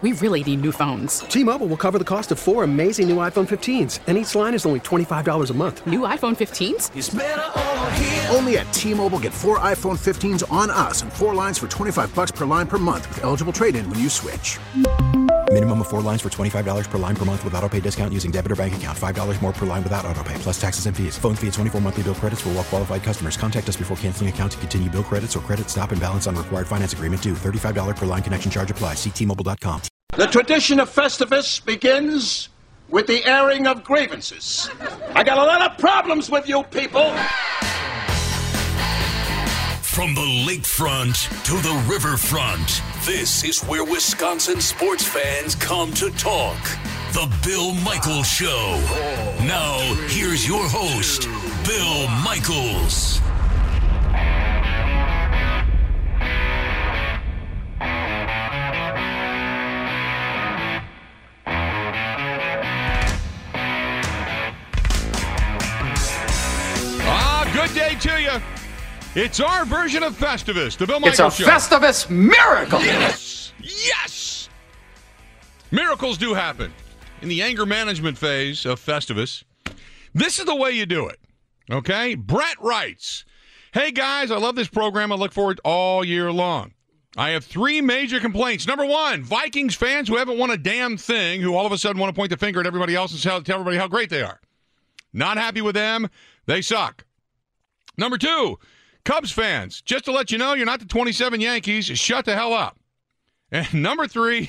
We really need new phones. T-Mobile will cover the cost of 4 amazing new iPhone 15s, and each line is only $25 a month. New iPhone 15s? It's better over here. Only at T-Mobile, get 4 iPhone 15s on us and 4 lines for $25 per line per month with eligible trade-in when you switch. Minimum of 4 lines for $25 per line per month with autopay discount using debit or bank account. $5 more per line without autopay, plus taxes and fees. Phone fee at 24 monthly bill credits for well-qualified customers. Contact us before canceling account to continue bill credits or credit stop and balance on required finance agreement due. $35 per line connection charge applies. See T-Mobile.com. The tradition of Festivus begins with the airing of grievances. I got a lot of problems with you people. From the lakefront to the riverfront, this is where Wisconsin sports fans come to talk. The Bill Michaels Show. Now, here's your host, Bill Michaels. Good day to you. It's our version of Festivus, the Bill Michaels Show. It's a Festivus miracle. Yes. Yes. Miracles do happen. In the anger management phase of Festivus, this is the way you do it. Okay? Brett writes, "Hey guys, I love this program. I look forward all year long. I have 3 major complaints. Number 1, Vikings fans who haven't won a damn thing, who all of a sudden want to point the finger at everybody else and tell everybody how great they are. Not happy with them. They suck. Number 2, Cubs fans, just to let you know, you're not the 27 Yankees. Shut the hell up. And number 3,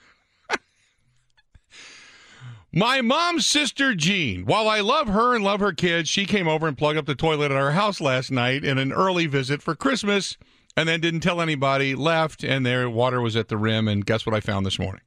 my mom's sister, Jean. While I love her and love her kids, she came over and plugged up the toilet at our house last night in an early visit for Christmas and then didn't tell anybody, left, and their water was at the rim, and guess what I found this morning?"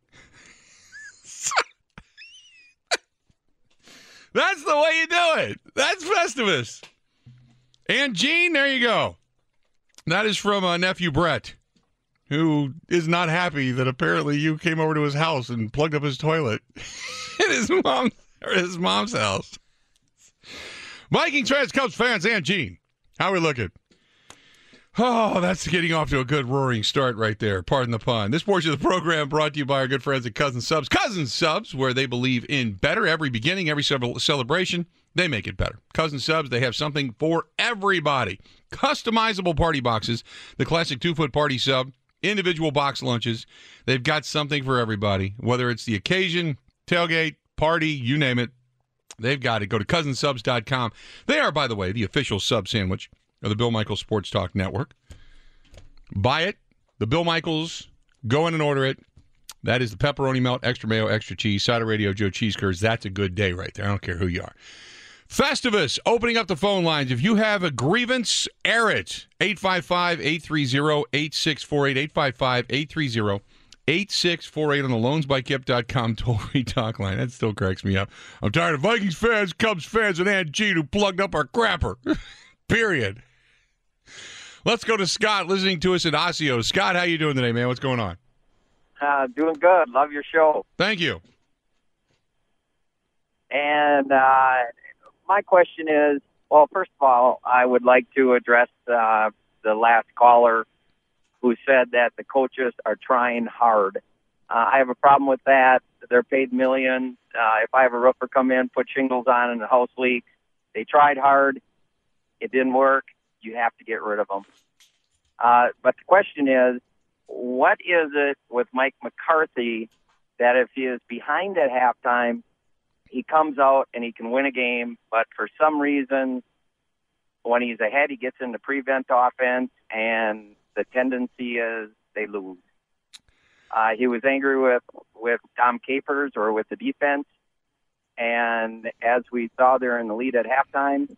That's the way you do it. That's Festivus. And Gene, there you go. That is from nephew Brett, who is not happy that apparently you came over to his house and plugged up his toilet at his mom's house. Vikings fans, Cubs fans, and Gene, how are we looking? Oh, that's getting off to a good roaring start right there. Pardon the pun. This portion of the program brought to you by our good friends at Cousins Subs. Cousins Subs, where they believe in better every beginning, every celebration. They make it better. Cousins Subs, they have something for everybody. Customizable party boxes, the classic 2-foot party sub, individual box lunches. They've got something for everybody, whether it's the occasion, tailgate, party, you name it. They've got it. Go to cousinsubs.com. They are, by the way, the official sub sandwich of the Bill Michaels Sports Talk Network. Buy it. The Bill Michaels, go in and order it. That is the pepperoni melt, extra mayo, extra cheese, Cider Radio, Joe Cheese Curds. That's a good day right there. I don't care who you are. Festivus, opening up the phone lines. If you have a grievance, air it. 855-830-8648. 855-830-8648 on the loansbykip.com toll-free talk line. That still cracks me up. I'm tired of Vikings fans, Cubs fans, and Aunt Jean who plugged up our crapper. Period. Let's go to Scott listening to us at Osseo. Scott, how you doing today, man? What's going on? Doing good. Love your show. Thank you. And my question is, well, first of all, I would like to address the last caller who said that the coaches are trying hard. I have a problem with that. They're paid millions. If I have a roofer come in, put shingles on and the house leaks, they tried hard. It didn't work. You have to get rid of them. But the question is, what is it with Mike McCarthy that if he is behind at halftime, he comes out and he can win a game, but for some reason, when he's ahead, he gets into prevent offense, and the tendency is they lose. He was angry with Tom Capers or with the defense, and as we saw there in the lead at halftime,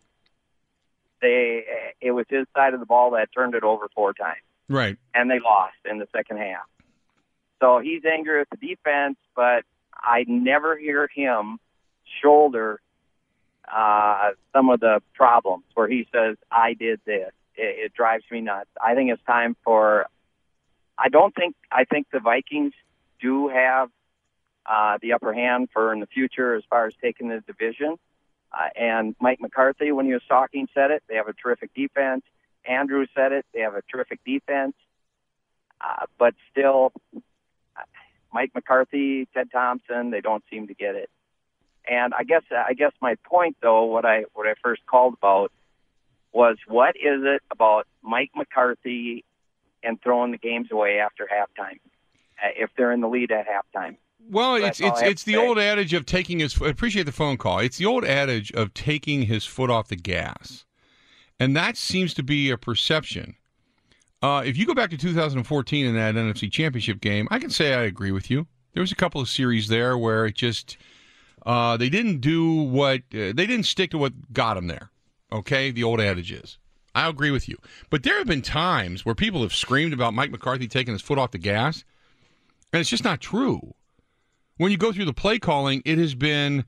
it was his side of the ball that turned it over 4 times. Right. And they lost in the second half. So he's angry with the defense, but I never hear him shoulder some of the problems where he says, I did this. It drives me nuts. I think it's time for – I think the Vikings do have the upper hand for in the future as far as taking the division. And Mike McCarthy, when he was talking, said it. They have a terrific defense. Andrew said it. They have a terrific defense. But still, Mike McCarthy, Ted Thompson, they don't seem to get it. And I guess my point, though, what I first called about was, what is it about Mike McCarthy and throwing the games away after halftime, if they're in the lead at halftime? Well, it's the old adage of taking his. I appreciate the phone call. It's the old adage of taking his foot off the gas, and that seems to be a perception. If you go back to 2014 in that NFC Championship game, I can say I agree with you. There was a couple of series there where it just they didn't stick to what got them there. Okay, the old adage is. I agree with you, but there have been times where people have screamed about Mike McCarthy taking his foot off the gas, and it's just not true. When you go through the play calling, it has been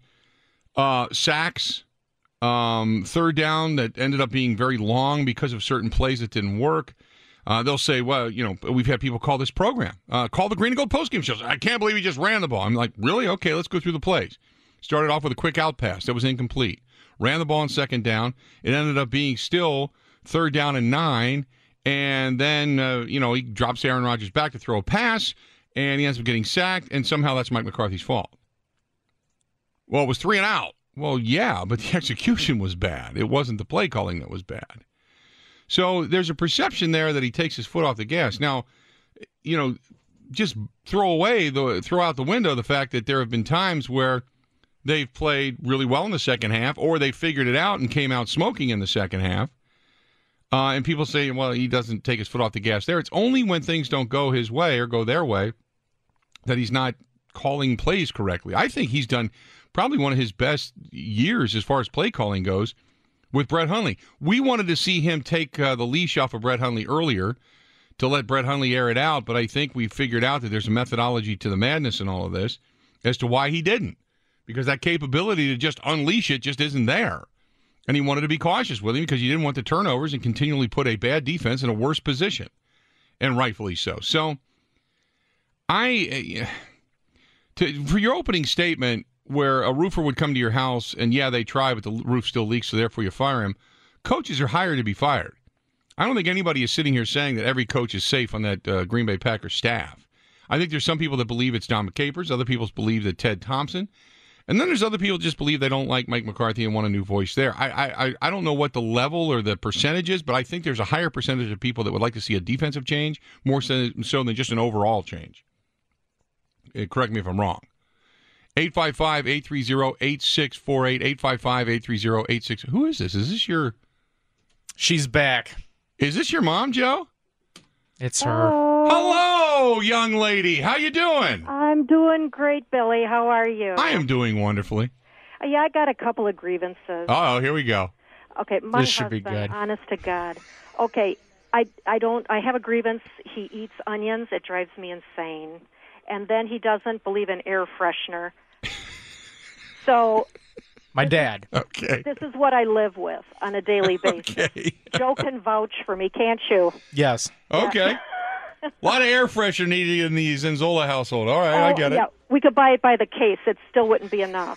sacks, third down that ended up being very long because of certain plays that didn't work. They'll say, well, we've had people call this program, call the Green and Gold postgame shows. I can't believe he just ran the ball. I'm like, really? Okay, let's go through the plays. Started off with a quick out pass that was incomplete. Ran the ball on second down. It ended up being still third down and 9. And then, he drops Aaron Rodgers back to throw a pass. And he ends up getting sacked, and somehow that's Mike McCarthy's fault. Well, it was 3 and out. Well, yeah, but the execution was bad. It wasn't the play calling that was bad. So there's a perception there that he takes his foot off the gas. Now, just throw out the window the fact that there have been times where they've played really well in the second half, or they figured it out and came out smoking in the second half. And people say, well, he doesn't take his foot off the gas there. It's only when things don't go his way or go their way that he's not calling plays correctly. I think he's done probably one of his best years as far as play calling goes with Brett Hundley. We wanted to see him take the leash off of Brett Hundley earlier to let Brett Hundley air it out, but I think we figured out that there's a methodology to the madness in all of this as to why he didn't, because that capability to just unleash it just isn't there. And he wanted to be cautious with him because he didn't want the turnovers and continually put a bad defense in a worse position, and rightfully so. So, for your opening statement, where a roofer would come to your house and, yeah, they try, but the roof still leaks, so therefore you fire him. Coaches are hired to be fired. I don't think anybody is sitting here saying that every coach is safe on that Green Bay Packers staff. I think there's some people that believe it's Don Capers. Other people believe that Ted Thompson. And then there's other people that just believe they don't like Mike McCarthy and want a new voice there. I don't know what the level or the percentage is, but I think there's a higher percentage of people that would like to see a defensive change, more so than just an overall change. Correct me if I'm wrong. 855-830-8648, 855-830-86. Who is this? Is this your... She's back. Is this your mom, Joe? It's her. Hello, young lady. How you doing? I'm doing great, Billy. How are you? I am doing wonderfully. Yeah, I got a couple of grievances. Oh, here we go. Okay, my This should be husband, good. honest to God. Okay, I have a grievance. He eats onions. It drives me insane. And then he doesn't believe in air freshener. So... My dad. Okay. This is what I live with on a daily basis. Okay. Joe can vouch for me, can't you? Yes. Okay. A lot of air freshener needed in the Zenzola household. All right, I get it. Yeah, we could buy it by the case. It still wouldn't be enough.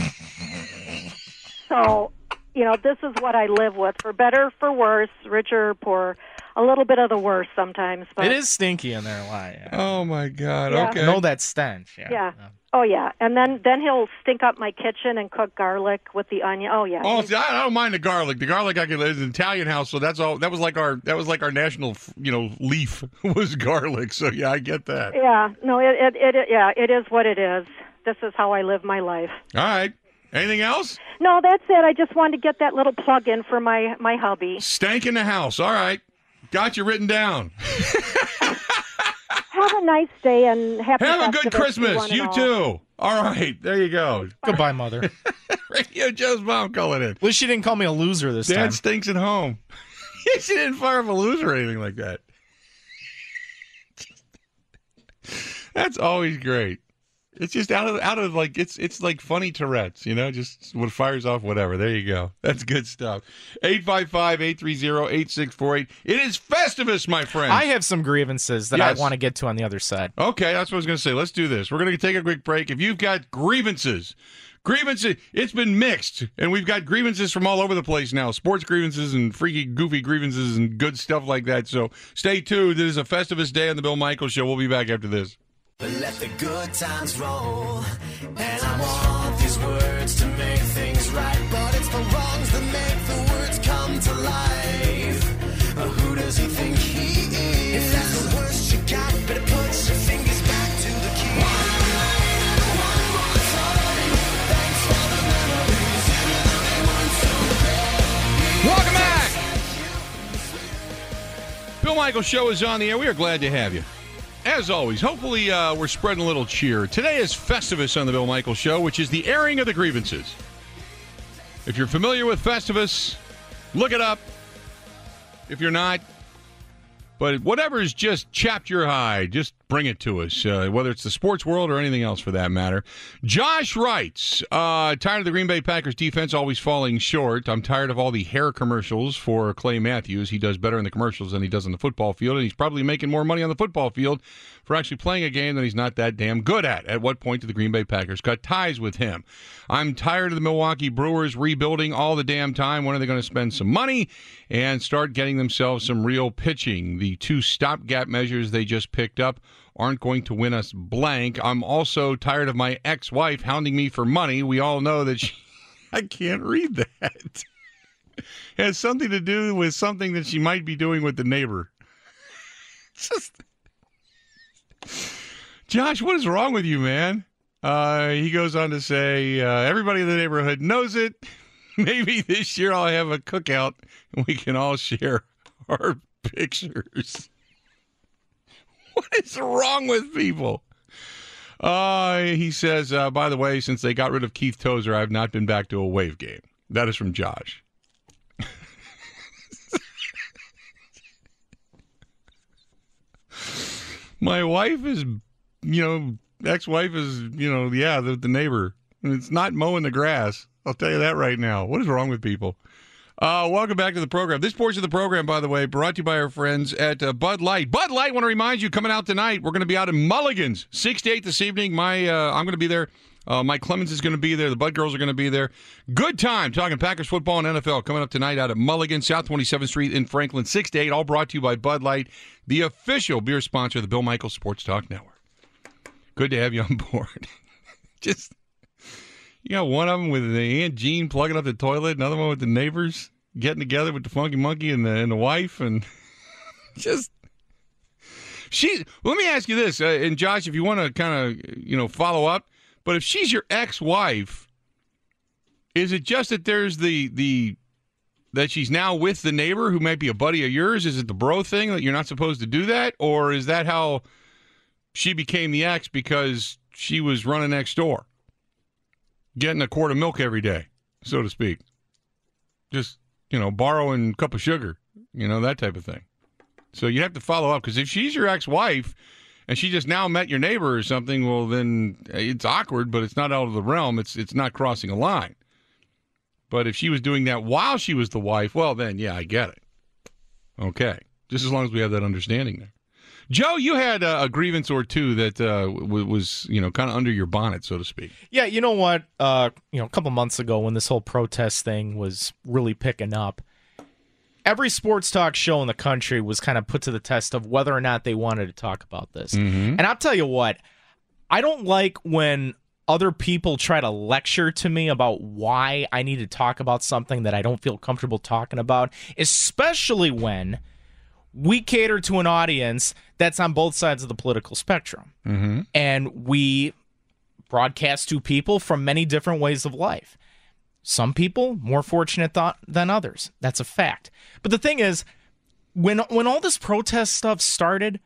So, this is what I live with. For better, for worse, rich or poor, a little bit of the worst sometimes. But It is stinky in there a lot. Yeah. Oh, my God. Yeah. Okay. I know that stench. Yeah. Oh, yeah. And then he'll stink up my kitchen and cook garlic with the onion. Oh, yeah. Oh, see, I don't mind the garlic. The garlic I can is an Italian house, so that's all. That was like our national, leaf was garlic. So yeah, I get that. Yeah. No, it is what it is. This is how I live my life. All right. Anything else? No, that's it. I just wanted to get that little plug in for my hubby. Stank in the house. All right. Got you written down. Have a nice day and happy Have a good Festivus, Christmas. one and You all. too. All right. There you go. Goodbye, Mother. Radio Joe's mom calling in. At least she didn't call me a loser this time. Dad stinks at home. She didn't fire up a loser or anything like that. That's always great. It's just out of like it's like funny Tourette's, just what fires off whatever. There you go. That's good stuff. 855-830-8648. It is Festivus, my friend. I have some grievances that Yes. I want to get to on the other side. Okay, that's what I was going to say. Let's do this. We're going to take a quick break. If you've got grievances, it's been mixed, and we've got grievances from all over the place now. Sports grievances and freaky, goofy grievances and good stuff like that. So stay tuned. It is a Festivus day on the Bill Michaels Show. We'll be back after this. But let the good times roll. And I want these words to make things right. But it's the wrongs that make the words come to life. Who does he think he is? If that's the worst you got, better put your fingers back to the key. One more time. Thanks for the memories, even though they weren't so bad. Welcome back. Bill Michaels Show is on the air. We are glad to have you. As always, hopefully we're spreading a little cheer. Today is Festivus on the Bill Michaels Show, which is the airing of the grievances. If you're familiar with Festivus, look it up. If you're not, but whatever's just chapped your hide, just bring it to us, whether it's the sports world or anything else for that matter. Josh writes, tired of the Green Bay Packers defense always falling short. I'm tired of all the hair commercials for Clay Matthews. He does better in the commercials than he does on the football field, and he's probably making more money on the football field for actually playing a game that he's not that damn good at. At what point do the Green Bay Packers cut ties with him? I'm tired of the Milwaukee Brewers rebuilding all the damn time. When are they going to spend some money and start getting themselves some real pitching? The 2 stopgap measures they just picked up aren't going to win us blank. I'm also tired of my ex-wife hounding me for money. We all know that I can't read that. It has something to do with something that she might be doing with the neighbor. Josh, what is wrong with you, man? He goes on to say, everybody in the neighborhood knows it. Maybe this year I'll have a cookout and we can all share our pictures. What is wrong with people? He says, by the way, since they got rid of Keith Tozer, I've not been back to a Wave game. That is from Josh. My wife is, ex-wife is, the neighbor. And it's not mowing the grass. I'll tell you that right now. What is wrong with people? Welcome back to the program. This portion of the program, by the way, brought to you by our friends at Bud Light. Bud Light, want to remind you, coming out tonight, we're going to be out in Mulligan's, 6 to 8 this evening. I'm going to be there. Mike Clemens is going to be there. The Bud girls are going to be there. Good time talking Packers football and NFL coming up tonight out at Mulligan, South 27th Street in Franklin, 6 to 8. All brought to you by Bud Light, the official beer sponsor of the Bill Michaels Sports Talk Network. Good to have you on board. You got one of them with the Aunt Jean plugging up the toilet, another one with the neighbors getting together with the funky monkey and the wife, and let me ask you this, and Josh, if you want to kind of follow up, but if she's your ex-wife, is it just that there's that she's now with the neighbor who might be a buddy of yours? Is it the bro thing that you're not supposed to do that, or is that how she became the ex because she was running next door? Getting a quart of milk every day, so to speak. Just, borrowing a cup of sugar, that type of thing. So you have to follow up, because if she's your ex-wife and she just now met your neighbor or something, well, then it's awkward, but it's not out of the realm. It's not crossing a line. But if she was doing that while she was the wife, well, then, yeah, I get it. Okay. Just as long as we have that understanding there. Joe, you had a grievance or two that was, kind of under your bonnet, so to speak. Yeah, you know what? A couple months ago when this whole protest thing was really picking up, every sports talk show in the country was kind of put to the test of whether or not they wanted to talk about this. Mm-hmm. And I'll tell you what, I don't like when other people try to lecture to me about why I need to talk about something that I don't feel comfortable talking about, especially when we cater to an audience that's on both sides of the political spectrum. Mm-hmm. And we broadcast to people from many different ways of life. Some people more fortunate than others. That's a fact. But the thing is, when all this protest stuff started,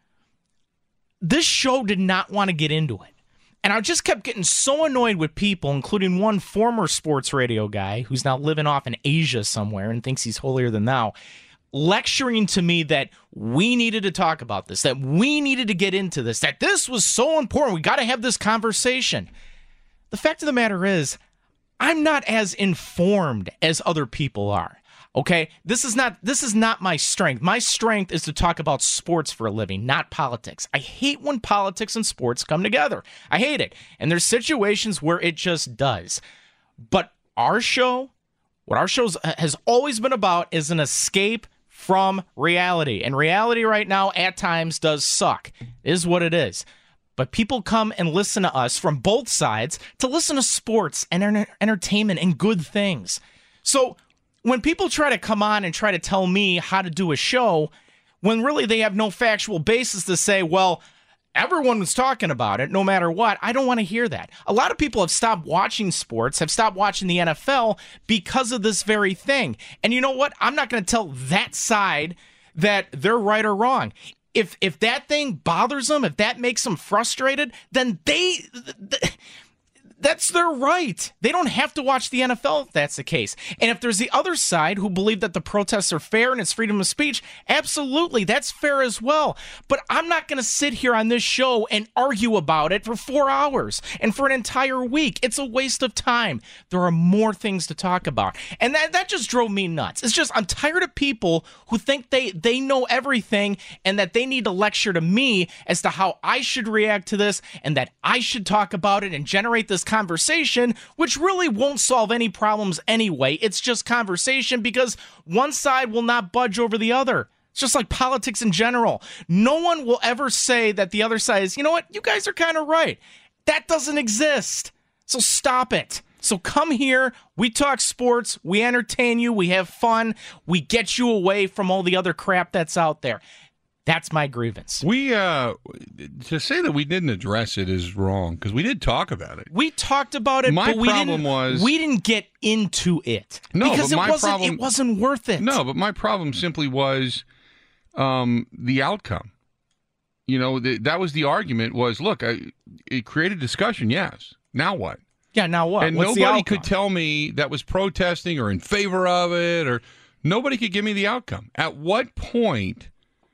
this show did not want to get into it. And I just kept getting so annoyed with people, including one former sports radio guy who's now living off in Asia somewhere and thinks he's holier than thou, lecturing to me that we needed to talk about this, that we needed to get into this, that this was so important. We got to have this conversation. The fact of the matter is, I'm not as informed as other people are. Okay? This is not my strength. My strength is to talk about sports for a living, not politics. I hate when politics and sports come together. I hate it. And there's situations where it just does. But our show, what our show has always been about is an escape from reality. And reality right now at times does suck. It is what it is. but people come and listen to us from both sides to listen to sports and entertainment and good things. So when people try to come on and try to tell me how to do a show, when really they have no factual basis to say, well, everyone was talking about it no matter what, I don't want to hear that. A lot of people have stopped watching sports, have stopped watching the NFL because of this very thing. And you know what? I'm not going to tell that side that they're right or wrong. If that thing bothers them, if that makes them frustrated, then that's their right. They don't have to watch the NFL if that's the case. And if there's the other side who believe that the protests are fair and it's freedom of speech, absolutely, that's fair as well. But I'm not going to sit here on this show and argue about it for 4 hours and for an entire week. It's a waste of time. There are more things to talk about. And that just drove me nuts. It's just, I'm tired of people who think they know everything and that they need to lecture to me as to how I should react to this and that I should talk about it and generate this conversation, which really won't solve any problems anyway. It's just conversation because one side will not budge over the other. It's just like politics in general. No one will ever say that the other side is, you know what, you guys are kind of right. That doesn't exist. So stop it. So come here, we talk sports, we entertain you, we have fun, we get you away from all the other crap that's out there. That's my grievance. We to say that we didn't address it is wrong because we did talk about it. We talked about it, but we didn't get into it. No, because but it wasn't worth it. No, but my problem simply was the outcome. You know, that was the argument. Was look, it created discussion. Yes. Now what? Yeah. Now what? And What's nobody could tell me that was protesting or in favor of it, or nobody could give me the outcome. At what point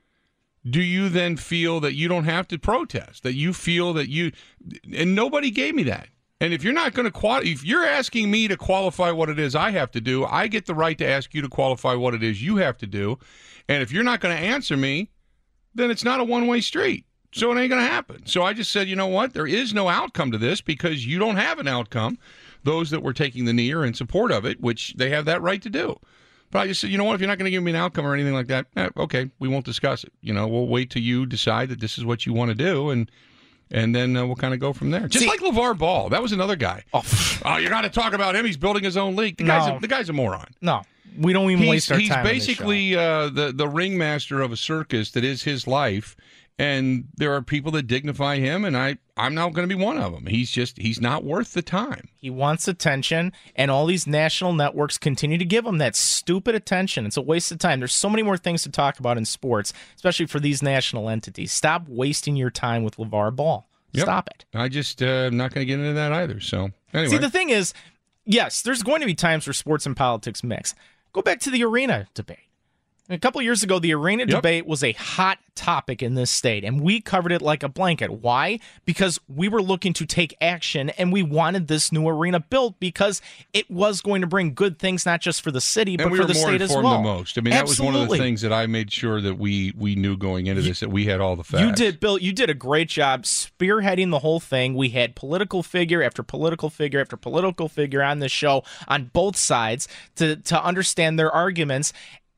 do you then feel that you don't have to protest, that you feel that and nobody gave me that. And if you're not going to if you're asking me to qualify what it is I have to do, I get the right to ask you to qualify what it is you have to do. And if you're not going to answer me, then it's not a one-way street. So it ain't going to happen. So I just said, you know what? There is no outcome to this because you don't have an outcome. Those that were taking the knee are in support of it, which they have that right to do. But I just said, you know what, if you're not going to give me an outcome or anything like that, okay, we won't discuss it. You know, we'll wait till you decide that this is what you want to do, and then we'll kind of go from there. Just like LeVar Ball. That was another guy. Oh, you got to talk about him. He's building his own league. The guy's a moron. No, we don't even waste our time. He's basically the ringmaster of a circus that is his life, and there are people that dignify him, and I'm not going to be one of them. He's not worth the time. He wants attention, and all these national networks continue to give him that stupid attention. It's a waste of time. There's so many more things to talk about in sports, especially for these national entities. Stop wasting your time with LeVar Ball. Stop it. I just am not going to get into that either. So anyway. See, the thing is, yes, there's going to be times where sports and politics mix. Go back to the arena debate. A couple years ago, the arena debate was a hot topic in this state, and we covered it like a blanket. Why? Because we were looking to take action, and we wanted this new arena built because it was going to bring good things, not just for the city, but for the state as well. And we were more informed than most. I mean, that was one of the things that I made sure that we knew going into this, that we had all the facts. You did, Bill. You did a great job spearheading the whole thing. We had political figure after political figure after political figure on this show on both sides to understand their arguments.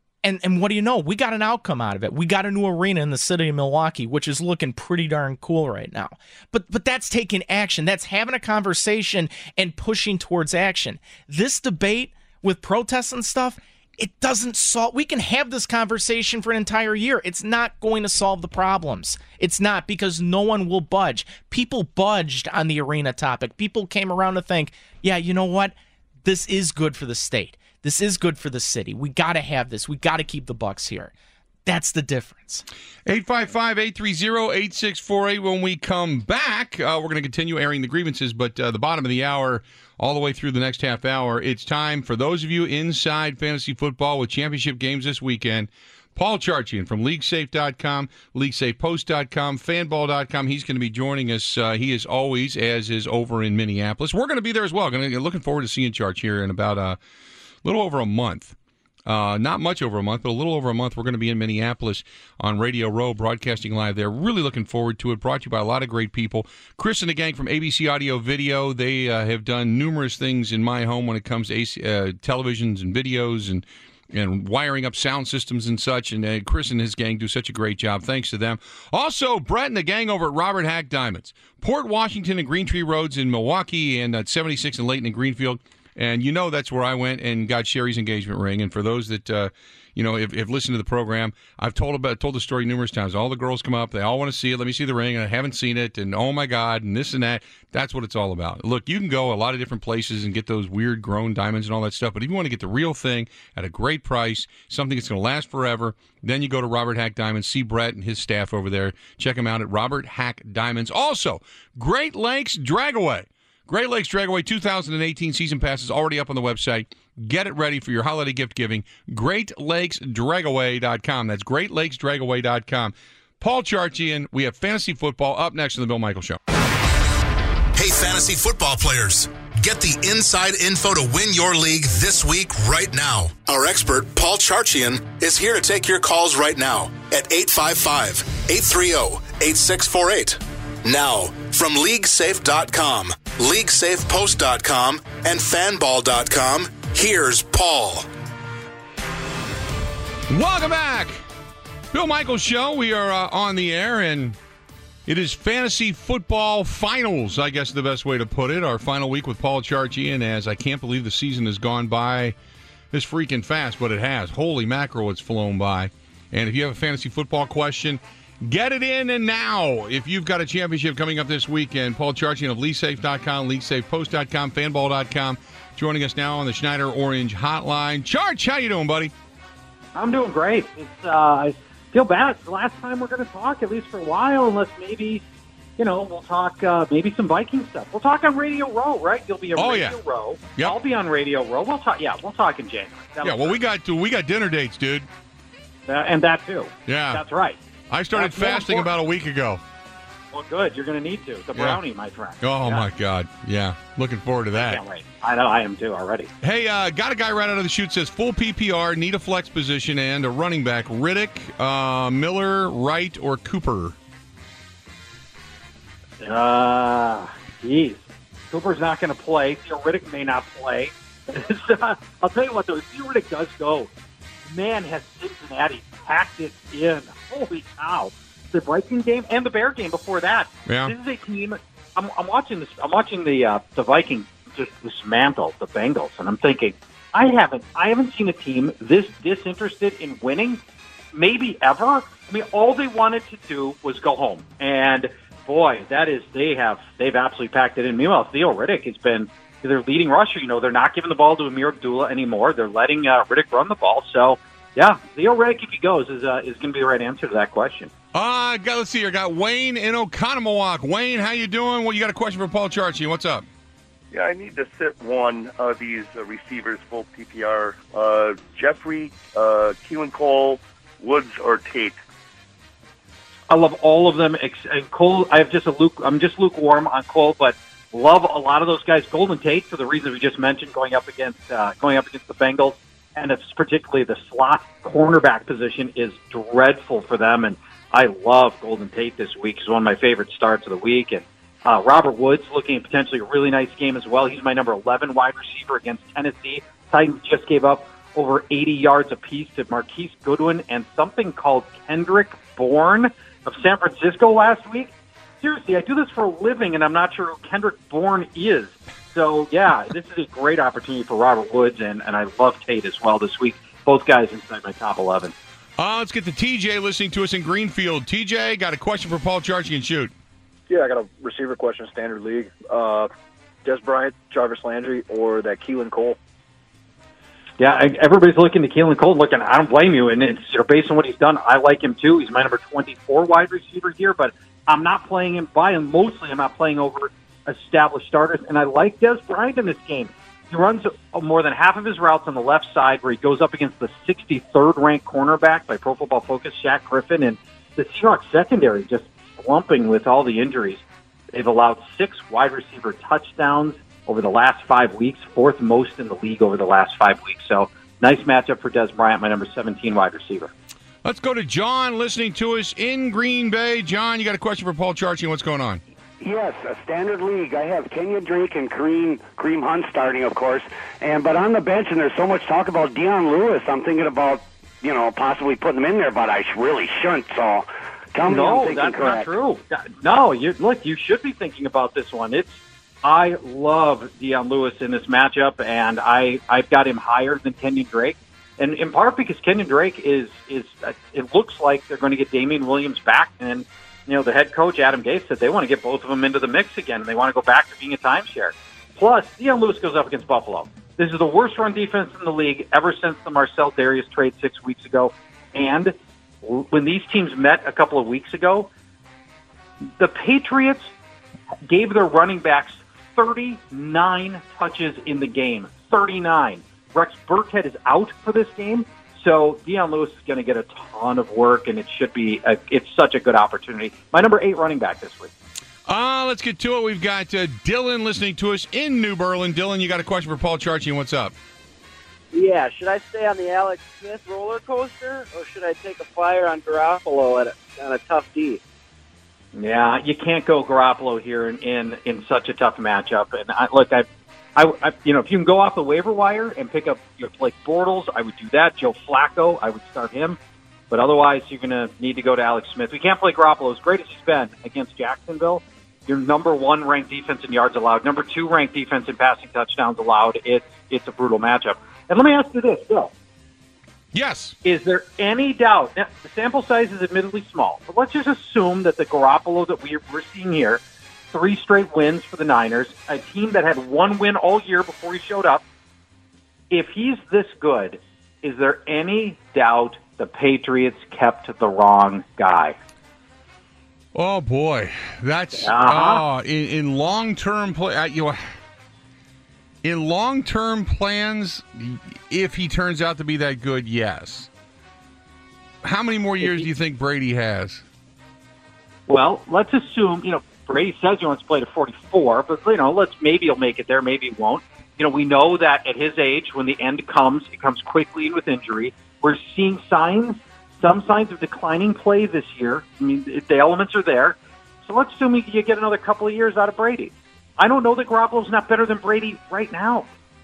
And what do you know? We got an outcome out of it. We got a new arena in the city of Milwaukee, which is looking pretty darn cool right now. But that's taking action. That's having a conversation and pushing towards action. This debate with protests and stuff, it doesn't solve. We can have this conversation for an entire year. It's not going to solve the problems. It's not, because no one will budge. People budged on the arena topic. People came around to think, yeah, you know what? This is good for the state. This is good for the city. We got to have this. We got to keep the Bucks here. That's the difference. 855-830-8648. When we come back, we're going to continue airing the grievances, but the bottom of the hour, all the way through the next half hour, it's time for those of you inside fantasy football with championship games this weekend. Paul Charchian from LeagueSafe.com, LeagueSafePost.com, Fanball.com. He's going to be joining us. He is always, as is over in Minneapolis. We're going to be there as well. Looking forward to seeing Charch here in about a little over a month. Not much over a month, but a little over a month. We're going to be in Minneapolis on Radio Row, broadcasting live there. Really looking forward to it. Brought to you by a lot of great people. Chris and the gang from ABC Audio Video. They have done numerous things in my home when it comes to televisions and videos and and wiring up sound systems and such. And Chris and his gang do such a great job. Thanks to them. Also, Brett and the gang over at Robert Hack Diamonds. Port Washington and Green Tree Roads in Milwaukee, and at 76 and Layton and Greenfield. And you know that's where I went and got Sherry's engagement ring. And for those that have listened to the program, I've told the story numerous times. All the girls come up, they all want to see it. Let me see the ring, and I haven't seen it. And oh my God, and this and that. That's what it's all about. Look, you can go a lot of different places and get those weird grown diamonds and all that stuff. But if you want to get the real thing at a great price, something that's going to last forever, then you go to Robert Hack Diamonds. See Brett and his staff over there. Check them out at Robert Hack Diamonds. Also, Great Lakes Dragaway. Great Lakes Dragaway 2018 season pass is already up on the website. Get it ready for your holiday gift giving. GreatLakesDragaway.com. That's GreatLakesDragaway.com. Paul Charchian, we have fantasy football up next on the Bill Michaels Show. Hey, fantasy football players. Get the inside info to win your league this week right now. Our expert, Paul Charchian, is here to take your calls right now at 855-830-8648. Now, from LeagueSafe.com, LeagueSafePost.com, and Fanball.com, here's Paul. Welcome back. Bill Michaels Show. We are on the air, and it is fantasy football finals, I guess is the best way to put it. Our final week with Paul Charchian, as I can't believe the season has gone by this freaking fast, but it has. Holy mackerel, it's flown by. And if you have a fantasy football question, get it in and now. If you've got a championship coming up this weekend, Paul Charchian of LeagueSafe.com, LeagueSafePost.com, Fanball.com, joining us now on the Schneider Orange Hotline. Charch, how you doing, buddy? I'm doing great. I feel bad. It's the last time we're going to talk, at least for a while, unless maybe, we'll talk maybe some Viking stuff. We'll talk on Radio Row, right? You'll be on Radio Row. Yep. I'll be on Radio Row. We'll talk. Yeah, we'll talk in January. We got dinner dates, dude. And that too. Yeah, that's right. I started fasting about a week ago. Well, good. You're going to need to. The brownie, my friend. Oh, my God. Yeah. Looking forward to that. I can't wait. I know. I am, too, already. Hey, got a guy right out of the chute says full PPR, need a flex position, and a running back. Riddick, Miller, Wright, or Cooper? Geez. Cooper's not going to play. Theo Riddick may not play. I'll tell you what, though. If Theo Riddick does go, man, has Cincinnati packed it in. Holy cow. The Viking game and the Bear game before that. Yeah. This is a team. I'm watching this. I'm watching the Vikings just dismantle the Bengals, and I'm thinking, I haven't seen a team this disinterested in winning, maybe ever. I mean, all they wanted to do was go home, and boy, they've absolutely packed it in. Meanwhile, Theo Riddick has been their leading rusher. They're not giving the ball to Amir Abdullah anymore. They're letting Riddick run the ball. So, yeah, Theo Riddick, if he goes, is going to be the right answer to that question. Let's see here. Got Wayne in Oconomowoc. Wayne, how you doing? Well, you got a question for Paul Charchian. What's up? Yeah, I need to sit one of these receivers full PPR. Jeffrey, Keelan Cole, Woods, or Tate. I love all of them. And Cole, I'm just lukewarm on Cole, but love a lot of those guys. Golden Tate, for the reasons we just mentioned, going up against the Bengals, and it's particularly the slot cornerback position is dreadful for them. And I love Golden Tate this week. He's one of my favorite starts of the week. And Robert Woods looking at potentially a really nice game as well. He's my number 11 wide receiver against Tennessee. Titans just gave up over 80 yards apiece to Marquise Goodwin and something called Kendrick Bourne of San Francisco last week. Seriously, I do this for a living, and I'm not sure who Kendrick Bourne is. So, yeah, this is a great opportunity for Robert Woods, and I love Tate as well this week. Both guys inside my top 11. Let's get to TJ listening to us in Greenfield. TJ, got a question for Paul Charchian. Shoot. Yeah, I got a receiver question, standard league. Des Bryant, Jarvis Landry, or that Keelan Cole? Yeah, everybody's looking to Keelan Cole. I don't blame you, and it's based on what he's done. I like him too. He's my number 24 wide receiver here, but I'm not playing him mostly. I'm not playing over established starters, and I like Des Bryant in this game. He runs more than half of his routes on the left side, where he goes up against the 63rd ranked cornerback by Pro Football Focus, Shaq Griffin, and the Seahawks secondary just slumping with all the injuries. They've allowed 6 wide receiver touchdowns over the last 5 weeks, 4th most in the league over the last 5 weeks. So nice matchup for Des Bryant, my number 17 wide receiver. Let's go to John listening to us in Green Bay. John, you got a question for Paul Charchian. What's going on? Yes, a standard league. I have Kenyon Drake and Kareem Hunt starting, of course, but on the bench, and there's so much talk about Deion Lewis. I'm thinking about possibly putting him in there, but I really shouldn't. So tell me I'm thinking that's correct. not true. No, you should be thinking about this one. I love Deion Lewis in this matchup, and I've got him higher than Kenyon Drake, and in part because Kenyon Drake is it looks like they're going to get Damian Williams back, and the head coach Adam Gase said they want to get both of them into the mix again, and they want to go back to being a timeshare. Plus, Deion Lewis goes up against Buffalo. This is the worst run defense in the league ever since the Marcel Darius trade 6 weeks ago, and when these teams met a couple of weeks ago, the Patriots gave their running backs 39 touches in the game. 39. Rex Burkhead is out for this game, so Deion Lewis is going to get a ton of work, and it's such a good opportunity. My number 8 running back this week. Let's get to it. We've got Dylan listening to us in New Berlin. Dylan, you got a question for Paul Charchian. What's up? Yeah, should I stay on the Alex Smith roller coaster, or should I take a flyer on Garoppolo on a tough D? Yeah, you can't go Garoppolo here in such a tough matchup. And if you can go off the waiver wire and pick up your Blake Bortles, I would do that. Joe Flacco, I would start him. But otherwise, you're going to need to go to Alex Smith. We can't play Garoppolo. As great as he's been against Jacksonville, your number 1 ranked defense in yards allowed, number 2 ranked defense in passing touchdowns allowed. It's a brutal matchup. And let me ask you this, Bill. Yes. Is there any doubt? Now, the sample size is admittedly small, but let's just assume that the Garoppolo that we're seeing here, 3 straight wins for the Niners, a team that had 1 win all year before he showed up. If he's this good, is there any doubt the Patriots kept the wrong guy? Oh, boy. That's in long-term play. In long-term plans, if he turns out to be that good, yes. How many more years do you think Brady has? Well, let's assume, Brady says he wants to play to 44, but, maybe he'll make it there, maybe he won't. We know that at his age, when the end comes, it comes quickly and with injury. We're seeing some signs of declining play this year. I mean, the elements are there. So let's assume you get another couple of years out of Brady. I don't know that Garoppolo's not better than Brady right now.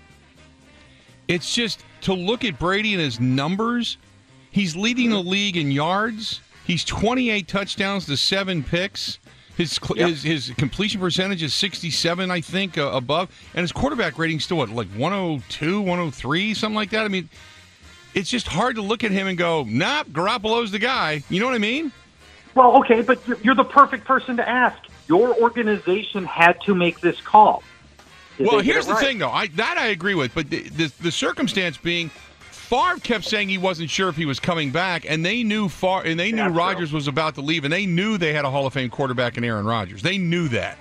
It's just to look at Brady and his numbers. He's leading the league in yards. He's 28 touchdowns to 7 picks. His completion percentage is 67, I think, above. And his quarterback rating is still, 102, 103, something like that? I mean, it's just hard to look at him and go, nah, Garoppolo's the guy. You know what I mean? Well, okay, but you're the perfect person to ask. Your organization had to make this call. Well, here's the thing, though. I agree with, but the circumstance being, Favre kept saying he wasn't sure if he was coming back, and they knew Rodgers was about to leave, and they knew they had a Hall of Fame quarterback in Aaron Rodgers. They knew that.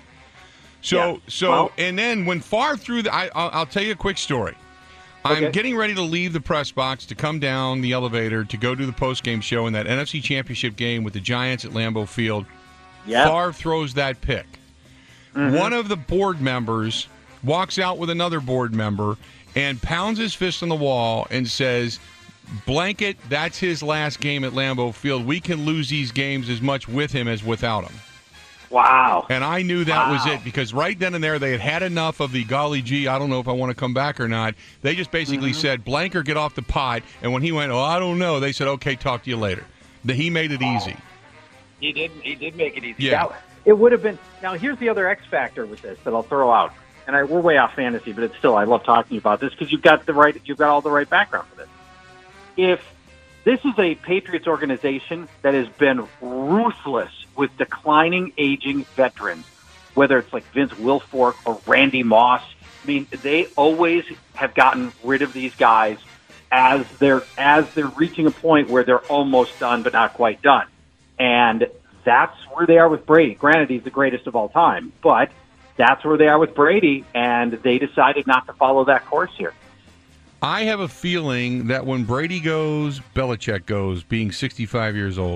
And then when Favre threw I'll tell you a quick story. I'm getting ready to leave the press box to come down the elevator to go do the postgame show in that NFC Championship game with the Giants at Lambeau Field. Yep. Favre throws that pick. Mm-hmm. One of the board members walks out with another board member and pounds his fist on the wall and says, blanket, that's his last game at Lambeau Field. We can lose these games as much with him as without him. Wow. And I knew that was it because right then and there they had enough of the golly gee, I don't know if I want to come back or not. They just basically said, blank or get off the pot. And when he went, I don't know, they said, okay, talk to you later. He made it easy. He did make it easy. Yeah. Now, it would have been. Now, here's the other X factor with this that I'll throw out. And we're way off fantasy, but it's still, I love talking about this because you've got all the right background for this. If this is a Patriots organization that has been ruthless with declining, aging veterans, whether it's like Vince Wilfork or Randy Moss, I mean, they always have gotten rid of these guys as they're reaching a point where they're almost done but not quite done. And that's where they are with Brady. Granted, he's the greatest of all time, but that's where they are with Brady, and they decided not to follow that course here. I have a feeling that when Brady goes, Belichick goes, being 65 years old.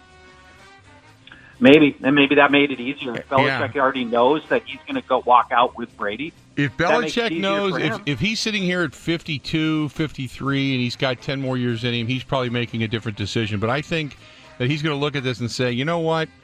Maybe that made it easier. If Belichick already knows that he's going to go walk out with Brady. If Belichick knows, if he's sitting here at 52, 53, and he's got 10 more years in him, he's probably making a different decision. But I think that he's going to look at this and say, you know what?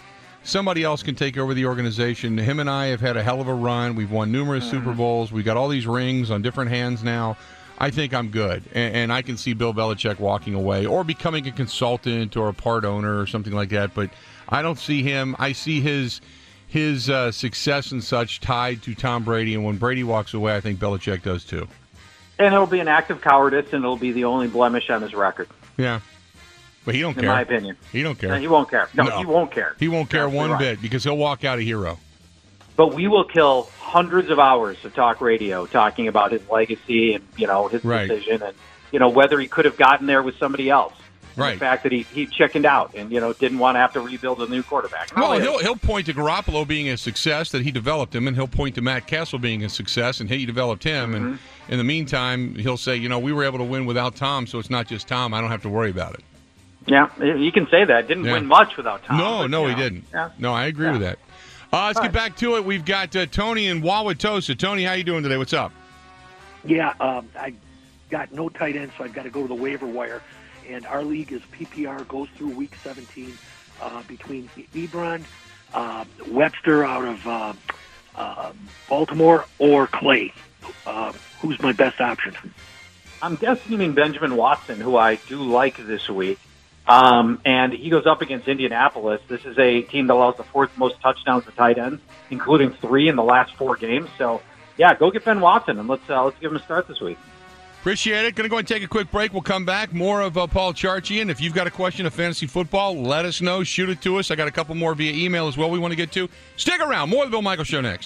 somebody else can take over the organization. Him and I have had a hell of a run. We've won numerous Super Bowls. We got all these rings on different hands now. I think I'm good, and I can see Bill Belichick walking away or becoming a consultant or a part owner or something like that. But I don't see him. I see his success and such tied to Tom Brady, and when Brady walks away, I think Belichick does too. And it'll be an act of cowardice, and it'll be the only blemish on his record. Yeah. But he don't care. In my opinion. He don't care. No, he won't care. No, he won't care. He won't care one bit because he'll walk out a hero. But we will kill hundreds of hours of talk radio talking about his legacy and, his decision and, whether he could have gotten there with somebody else. Right. The fact that he chickened out and, didn't want to have to rebuild a new quarterback. Well, he'll point to Garoppolo being a success, that he developed him, and he'll point to Matt Castle being a success, and he developed him. And in the meantime, he'll say, we were able to win without Tom, so it's not just Tom. I don't have to worry about it. Yeah, you can say that. Didn't win much without Tom. No, he didn't. Yeah. No, I agree with that. Let's get back to it. We've got Tony in Wauwatosa. Tony, how you doing today? What's up? Yeah, I got no tight end, so I've got to go to the waiver wire. And our league is PPR, goes through Week 17 between Ebron, Webster out of Baltimore, or Clay. Who's my best option? I'm guessing you mean Benjamin Watson, who I do like this week. And he goes up against Indianapolis. This is a team that allows the fourth most touchdowns to tight ends, including 3 in the last 4 games. So, yeah, go get Ben Watson, and let's give him a start this week. Appreciate it. Going to go and take a quick break. We'll come back. More of Paul Charchian. If you've got a question of fantasy football, let us know. Shoot it to us. I got a couple more via email as well we want to get to. Stick around. More of the Bill Michaels Show next.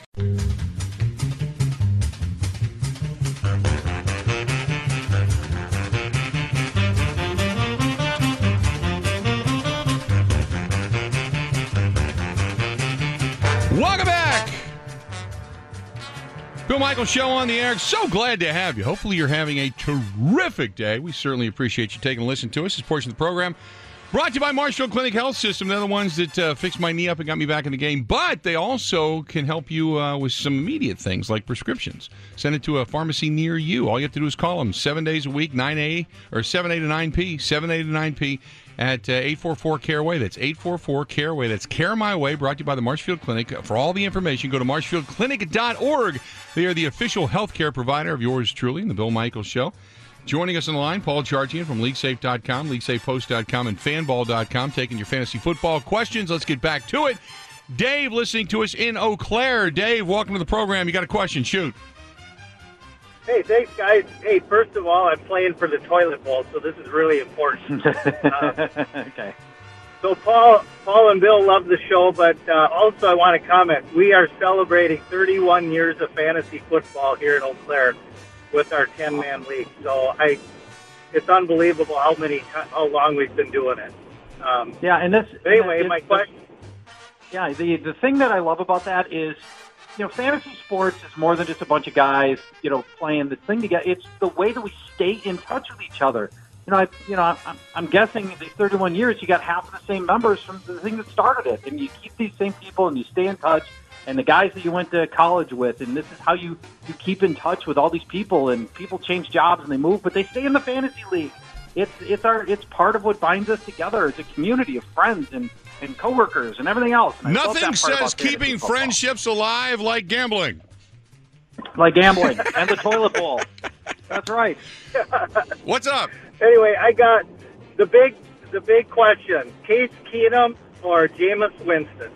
Welcome back. Bill Michaels Show on the air. So glad to have you. Hopefully you're having a terrific day. We certainly appreciate you taking a listen to us. This portion of the program brought to you by Marshfield Clinic Health System. They're the ones that fixed my knee up and got me back in the game. But they also can help you with some immediate things like prescriptions. Send it to a pharmacy near you. All you have to do is call them 7 days a week, 9A or 7A to 9P, 7A to 9P. At 844-CARE-AWAY. That's 844-CARE-AWAY. That's Care My Way, brought to you by the Marshfield Clinic. For all the information, go to marshfieldclinic.org. They are the official healthcare provider of yours truly, in the Bill Michaels Show. Joining us on the line, Paul Charchian from LeagueSafe.com, LeagueSafePost.com, and FanBall.com, taking your fantasy football questions. Let's get back to it. Dave, listening to us in Eau Claire. Dave, welcome to the program. You got a question? Shoot. Hey, thanks, guys. Hey, first of all, I'm playing for the toilet bowl, so this is really important. Okay. So Paul and Bill love the show, but also I want to comment. We are celebrating 31 years of fantasy football here in Eau Claire with our 10-man league. So it's unbelievable how long we've been doing it. Yeah, and this. Anyway, my question. Yeah, the thing that I love about that is, fantasy sports is more than just a bunch of guys, playing the thing together. It's the way that we stay in touch with each other. I'm guessing these 31 years, you got half of the same members from the thing that started it, and you keep these same people and you stay in touch. And the guys that you went to college with, and this is how you keep in touch with all these people. And people change jobs and they move, but they stay in the fantasy league. It's part of what binds us together as a community of friends and coworkers and everything else. And nothing says keeping friendships alive like gambling. Like gambling and the toilet bowl. That's right. What's up? Anyway, I got the big question: Case Keenum or Jameis Winston?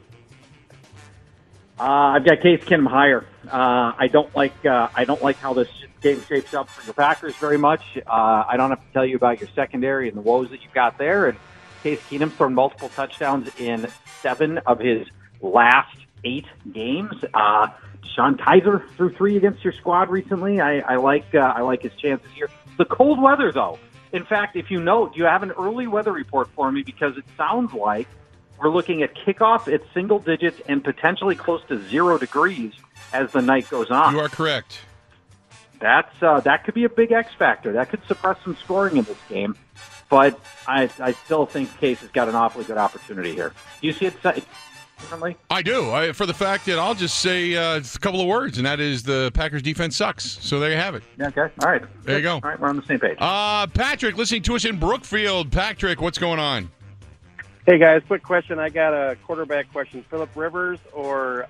I've got Case Keenum higher. I don't like how this game shapes up for the Packers very much. I don't have to tell you about your secondary and the woes that you've got there. And Case Keenum's thrown multiple touchdowns in 7 of his last 8 games. Sean Kaiser threw 3 against your squad recently. I like his chances here. The cold weather, though. In fact, if you know, do you have an early weather report for me? Because it sounds like we're looking at kickoff at single digits and potentially close to 0 degrees as the night goes on. You are correct. That could be a big X factor. That could suppress some scoring in this game. But I still think Case has got an awfully good opportunity here. Do you see it differently? I do. For the fact that I'll just say a couple of words, and that is the Packers' defense sucks. So there you have it. Yeah, okay. All right. There you go. All right, we're on the same page. Patrick, listening to us in Brookfield. Patrick, what's going on? Hey guys, quick question. I got a quarterback question. Phillip Rivers or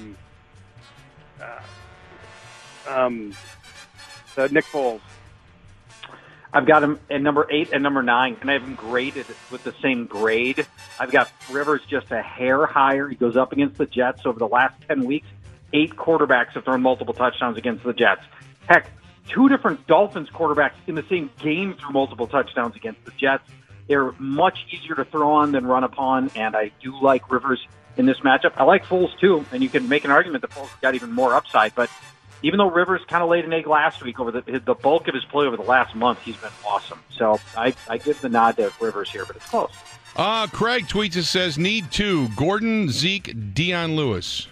Nick Foles? I've got him at number 8 and number 9, and I have him graded with the same grade. I've got Rivers just a hair higher. He goes up against the Jets. Over the last 10 weeks, 8 quarterbacks have thrown multiple touchdowns against the Jets. Heck, 2 different Dolphins quarterbacks in the same game threw multiple touchdowns against the Jets. They're much easier to throw on than run upon, and I do like Rivers in this matchup. I like Foles, too, and you can make an argument that Foles got even more upside, but even though Rivers kind of laid an egg last week, over the bulk of his play over the last month, he's been awesome. So I give the nod to Rivers here, but it's close. Craig tweets and says, need 2, Gordon, Zeke, Deion Lewis.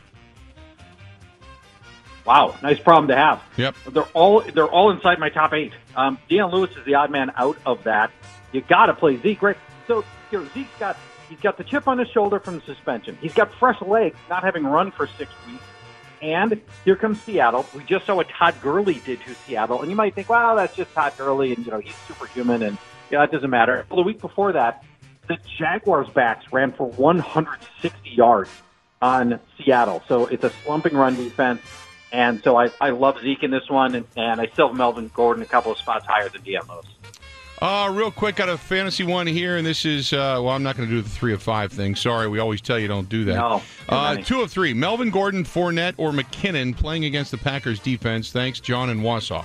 Wow, nice problem to have. Yep. They're all inside my top 8. Deion Lewis is the odd man out of that. You got to play Zeke, right? So Zeke's got the chip on his shoulder from the suspension. He's got fresh legs, not having run for 6 weeks. And here comes Seattle. We just saw what Todd Gurley did to Seattle, and you might think, well, that's just Todd Gurley, and he's superhuman, and it doesn't matter. Well, the week before that, the Jaguars' backs ran for 160 yards on Seattle. So it's a slumping run defense, and so I love Zeke in this one, and I still have Melvin Gordon a couple of spots higher than Deion Lewis. Real quick, got a fantasy one here, and this is, I'm not going to do the 3 of 5 thing. Sorry, we always tell you don't do that. No. 2 of 3, Melvin Gordon, Fournette, or McKinnon playing against the Packers defense. Thanks, John in Wausau.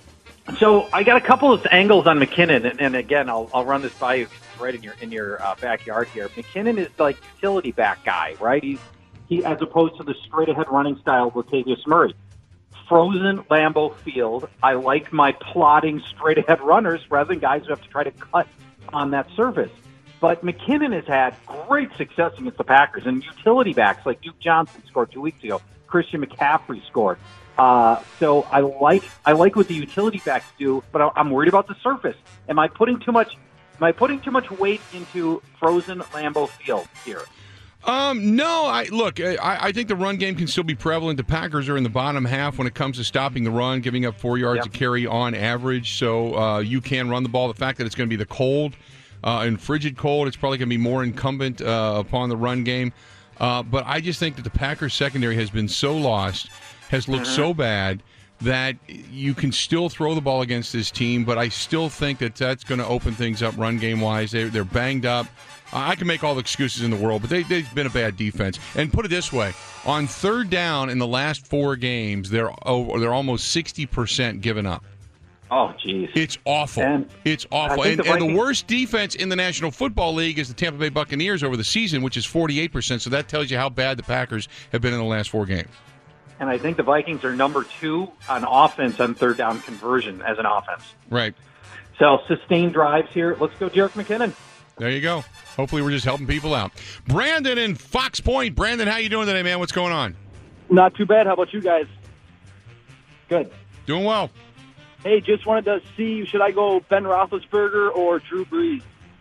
So I got a couple of angles on McKinnon, and again, I'll run this by you right in your backyard here. McKinnon is like utility back guy, right? He as opposed to the straight ahead running style of Latavius Murray. Frozen Lambeau Field. I like my plodding straight-ahead runners rather than guys who have to try to cut on that surface. But McKinnon has had great success against the Packers, and utility backs like Duke Johnson scored 2 weeks ago. Christian McCaffrey scored. So I like what the utility backs do, but I'm worried about the surface. Am I putting too much weight into Frozen Lambeau Field here? No, I think the run game can still be prevalent. The Packers are in the bottom half when it comes to stopping the run, giving up 4 yards a carry on average. So you can run the ball. The fact that it's going to be the cold and frigid cold, it's probably going to be more incumbent upon the run game. But I just think that the Packers secondary has been so lost, has looked so bad, that you can still throw the ball against this team. But I still think that that's going to open things up run game wise. They're banged up. I can make all the excuses in the world, but they've been a bad defense. And put it this way, on 3rd down in the last 4 games, they're almost 60% given up. Oh, geez. It's awful. It's awful. And the worst defense in the National Football League is the Tampa Bay Buccaneers over the season, which is 48%. So that tells you how bad the Packers have been in the last 4 games. And I think the Vikings are number 2 on offense on 3rd down conversion as an offense. Right. So sustained drives here. Let's go Jerick McKinnon. There you go. Hopefully we're just helping people out. Brandon in Fox Point. Brandon, how you doing today, man? What's going on? Not too bad. How about you guys? Good. Doing well. Hey, just wanted to see, should I go Ben Roethlisberger or Drew Brees?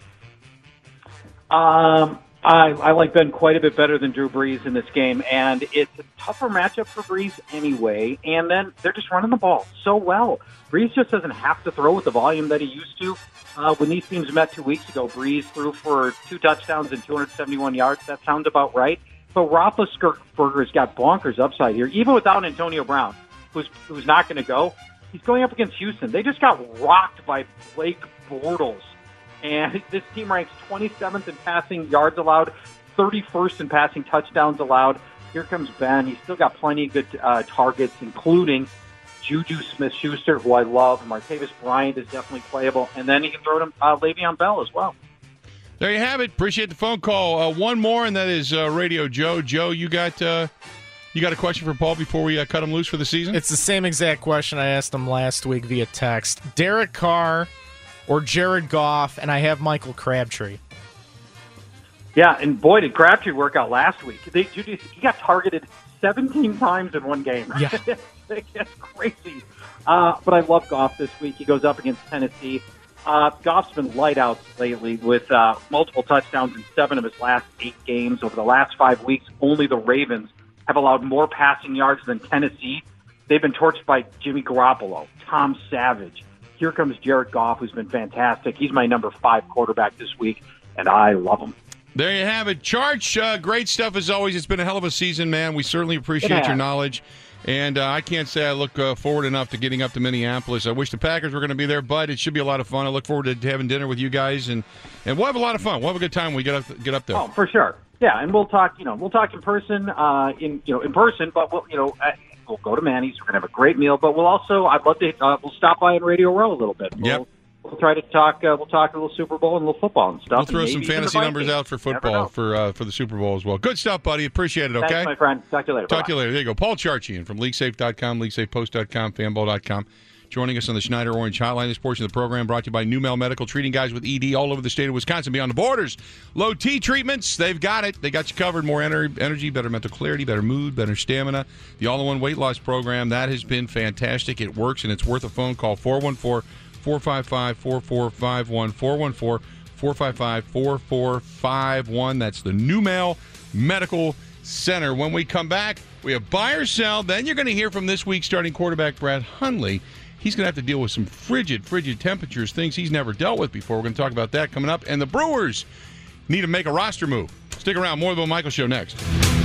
I like Ben quite a bit better than Drew Brees in this game, and it's a tougher matchup for Brees anyway, and then they're just running the ball so well. Brees just doesn't have to throw with the volume that he used to. When these teams met 2 weeks ago, Brees threw for 2 touchdowns and 271 yards. That sounds about right. But Roethlisberger's got bonkers upside here, even without Antonio Brown, who's not going to go. He's going up against Houston. They just got rocked by Blake Bortles. And this team ranks 27th in passing yards allowed, 31st in passing touchdowns allowed. Here comes Ben. He's still got plenty of good targets, including Juju Smith-Schuster, who I love. Martavis Bryant is definitely playable. And then he can throw to Le'Veon Bell as well. There you have it. Appreciate the phone call. One more, and that is Radio Joe. Joe, you got a question for Paul before we cut him loose for the season? It's the same exact question I asked him last week via text. Derek Carr or Jared Goff, and I have Michael Crabtree. Yeah, and boy, did Crabtree work out last week. He got targeted 17 times in one game. Yeah. It's crazy. But I love Goff this week. He goes up against Tennessee. Goff's been light out lately with multiple touchdowns in 7 of his last 8 games. Over the last 5 weeks, only the Ravens have allowed more passing yards than Tennessee. They've been torched by Jimmy Garoppolo, Tom Savage. Here comes Jared Goff, who's been fantastic. He's my number 5 quarterback this week, and I love him. There you have it. Charch, great stuff as always. It's been a hell of a season, man. We certainly appreciate your knowledge. And I can't say I look forward enough to getting up to Minneapolis. I wish the Packers were going to be there, but it should be a lot of fun. I look forward to having dinner with you guys, and we'll have a lot of fun. We'll have a good time when we get up there. Oh, for sure. Yeah, and we'll talk in person, in person, but we'll go to Manny's. We're going to have a great meal, but I'd love to, we'll stop by on Radio Row a little bit. We'll try to talk. We'll talk a little Super Bowl and a little football and stuff. We'll throw some fantasy numbers out for football for the Super Bowl as well. Good stuff, buddy. Appreciate it. Okay, thanks, my friend. Talk to you later. Talk to you later. There you go. Paul Charchian from LeagueSafe.com, LeagueSafePost.com, Fanball.com. Joining us on the Schneider Orange Hotline. This portion of the program brought to you by Numel Medical, treating guys with ED all over the state of Wisconsin, beyond the borders. Low T treatments, they've got it. They got you covered. More energy, better mental clarity, better mood, better stamina. The all-in-one weight loss program, that has been fantastic. It works, and it's worth a phone call. 414-455-4451, 414-455-4451. That's the Numel Medical Center. When we come back, we have buy or sell. Then you're going to hear from this week's starting quarterback, Brad Hundley. He's going to have to deal with some frigid temperatures, things he's never dealt with before. We're going to talk about that coming up. And the Brewers need to make a roster move. Stick around. More of the Bill Michaels Show next.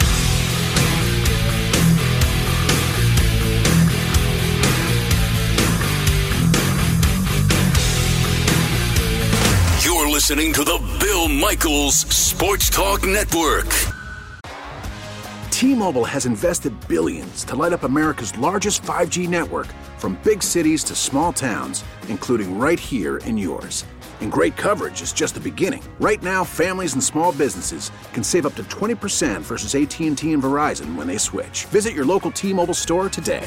You're listening to the Bill Michaels Sports Talk Network. T-Mobile has invested billions to light up America's largest 5G network, from big cities to small towns, including right here in yours. And great coverage is just the beginning. Right now, families and small businesses can save up to 20% versus AT&T and Verizon when they switch. Visit your local T-Mobile store today.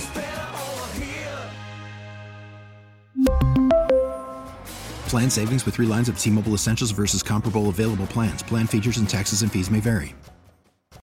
Plan savings with 3 lines of T-Mobile Essentials versus comparable available plans. Plan features and taxes and fees may vary.